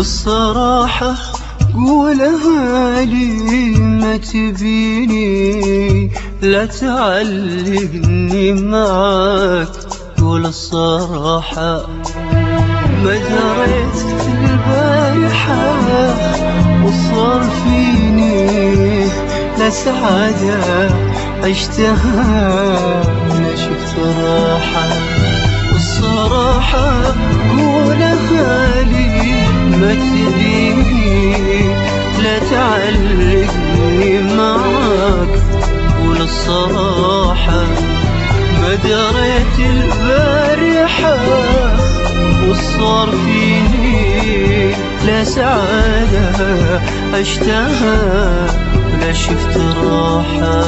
بالصراحة قولها لي ما تبيني، لا تعلقني معاك قول الصراحة. ما دريت البارحة وصار فيني لا سعادة عشتها لا شفت راحة. والصراحة قولها لي ما تبيني، لا تعلقني معاك قول الصراحة. ما دريت البارحة وصار فيني لا سعادة عشتها لا شفت راحة.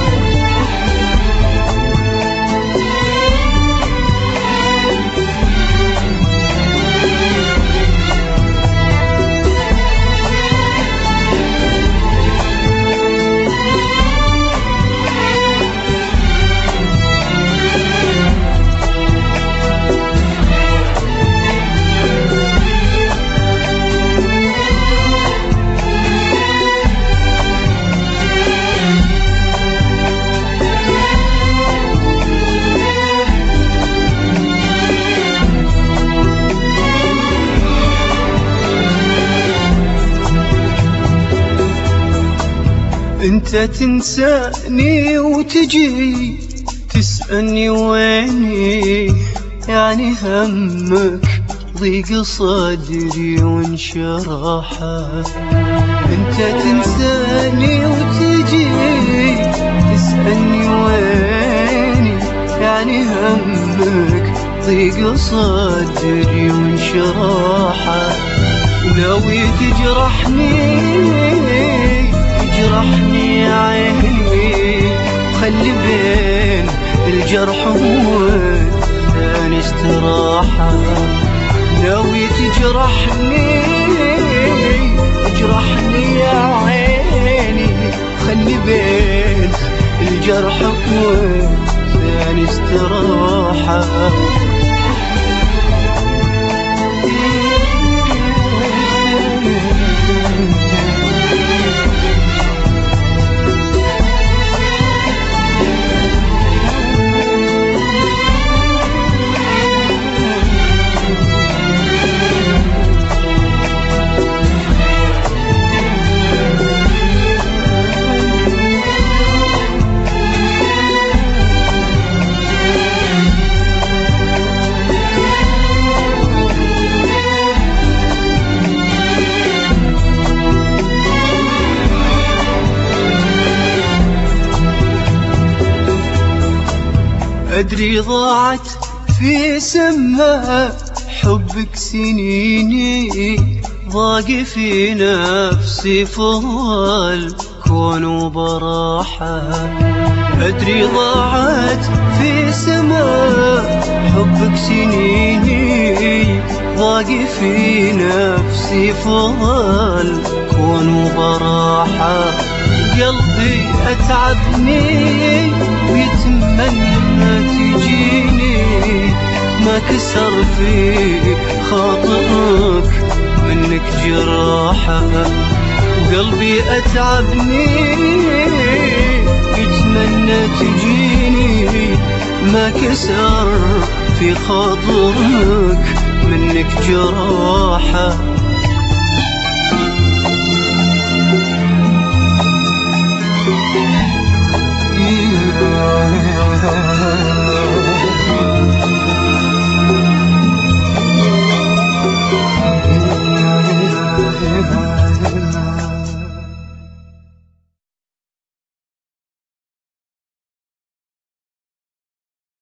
انت تنساني وتجي تسألني ويني، يعني همك ضيق صدري وانشراحة. انت تنساني وتجي تسألني ويني، يعني همك ضيق صدري وانشراحة. ناوي تجرحني عيني، خلي بين الجرح والثاني استراحة. ناوي تجرحني يا عيني، خلي بين الجرح والثاني استراحة. أدري ضاعت في سمها حبك سنيني، ضاق في نفسي فضل كون وبراحة. أدري ضاعت في سمها حبك سنيني، ضاق في نفسي فضل كون وبراحة. قلبي أتعبني ويتمنى تجيني، ما كسر في خاطرك منك جراحة. وقلبي أتعبني يتمنى تجيني، ما كسر في خاطرك منك جراحة.